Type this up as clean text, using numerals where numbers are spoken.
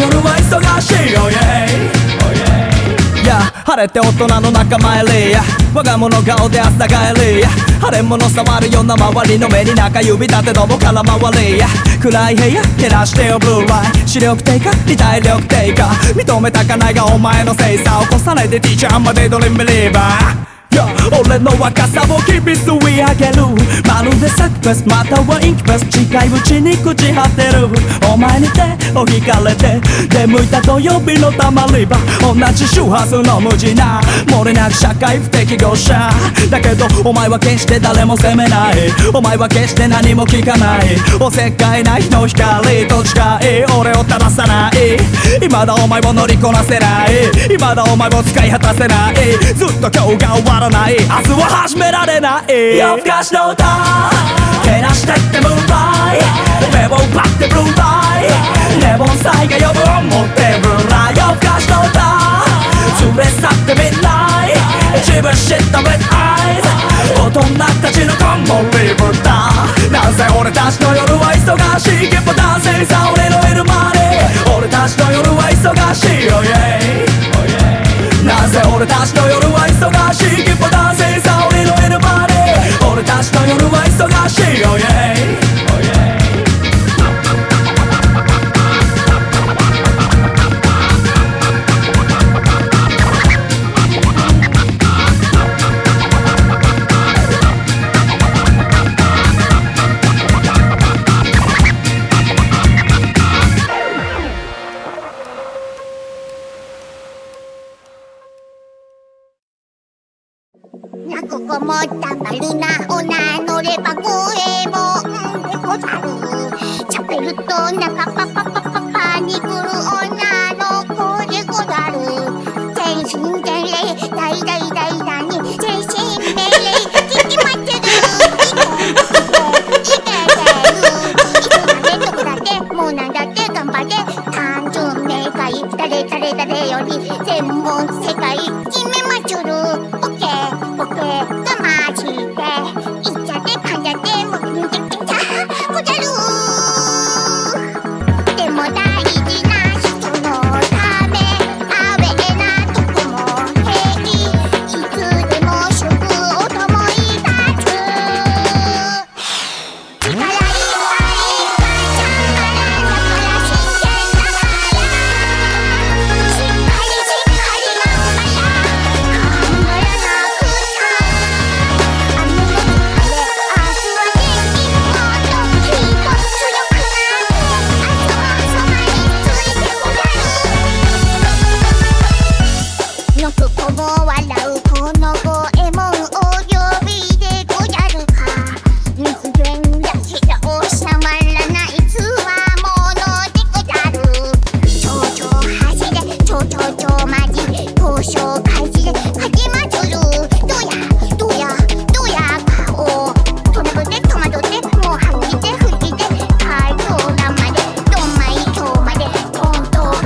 夜は忙しい Oh yeah晴れて大人の仲間入り我が物顔で朝帰り腫れ物触るような周りの目に中指立てども空回り暗い部屋照らしてよブルーライ視力低下理体力低下認めたかないがお前のせいさ起こさないで T ちゃんまでドリームリーバー俺の若さを日々吸い上げるまるでサクフェスまたはインクフェス近いうちに朽ち果てるお前に手を引かれて出向いた土曜日のたまり場同じ周波数の無地な漏れなく社会不適合者だけどお前は決して誰も責めないお前は決して何も聞かないおせっかいな日の光と近い俺を正さない未だお前を乗りこなせない未だお前を使い果たせないずっと今日が終わらない明日は始められない夜更かしの歌けなしてってムーンライ目を奪ってブルーライレモンサイが呼ぶ思ってブルーライ夜更かしの歌連れ去ってみんない自分知った Red Eyes 大人たちのコンボリブだなぜ俺たちの夜は忙しい結構男性さ俺のいるまで俺たちの夜は忙しい Oh yeahなぜ俺たちの夜は忙しい結構男性さ俺のいるまで俺たちの夜は忙しい Oh yeah ここもたまるなおな乗れば声もでござるチャペルと中パパパパパに来る女の子でござる全身全霊大大大大に全身命令聞きまってるいけいつだってどこだってもうなんだって頑張れ単純明快誰誰誰より全問世界